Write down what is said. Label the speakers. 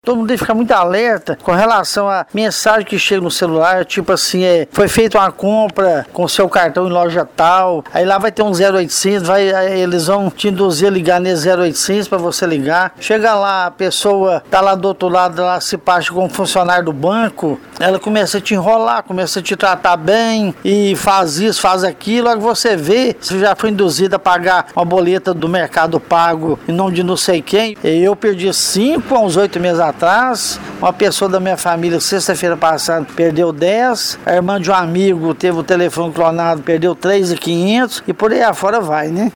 Speaker 1: todo mundo tem que ficar muito alerta com relação a mensagem que chega no celular, tipo assim, foi feita uma compra com seu cartão em loja tal, aí lá vai ter um 0800, eles vão te induzir a ligar nesse 0800 para você ligar. Chega lá, a pessoa tá lá do outro lado, ela se parte como funcionário do banco, ela começa a te enrolar, começa a te tratar bem e faz isso, faz aquilo, aí você vê, você já foi induzido a pagar uma boleta do Mercado Pago em nome de não sei quem. Eu perdi 5 a uns 8 meses atrás, uma pessoa da minha família, sexta-feira passada, perdeu 10, a irmã de um amigo teve o telefone clonado, perdeu 3.500 e por aí afora vai, né?